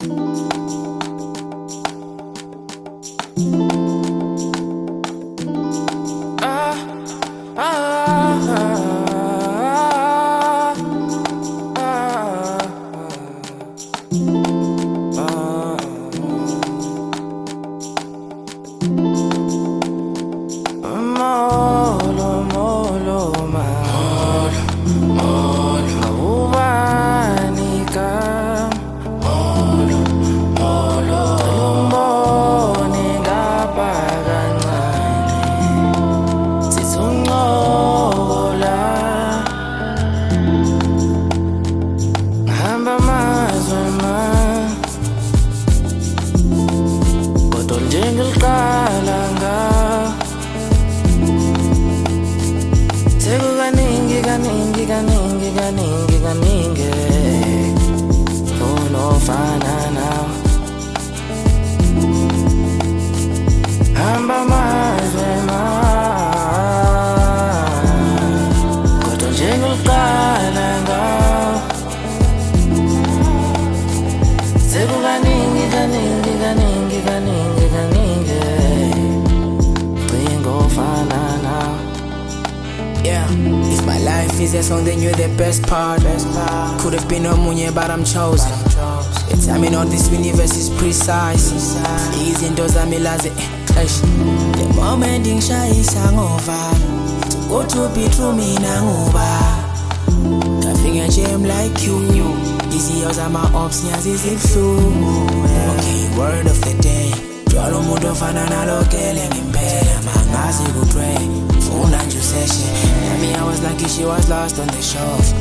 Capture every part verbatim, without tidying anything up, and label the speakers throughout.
Speaker 1: Is that song, then you're the best part. Could have been omunye, but I'm chosen. The timing on this universe is precise. Easy doors are me lazy. The moment in shy is over. Go to be true me nanguba. Nothing a gem like you. Easy as I'm my ops, yes, is it true? Okay, word of the day. Jolo mudo fanana lokele ngimpela mangazi kutray. Funa nje session. Me, I was lucky she was lost on the shelf.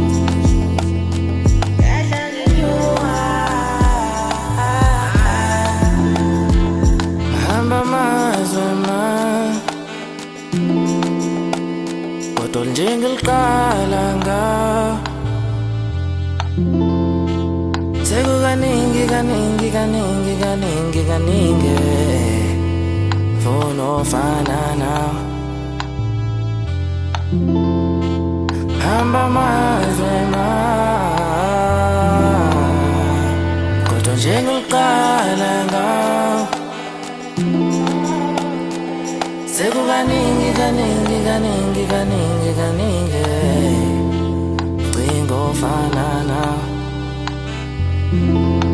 Speaker 1: Mahamba mazwe ma Kodwa njengeliqala nga Sekukaningi kaningi kaningi kaningi kaningi Funa ofana nawe Hamba mazwe ma Kodwa njengeliqala ngawo Sekukaningi kaningi kaningi kaningi kaningi Cingo ofana nawe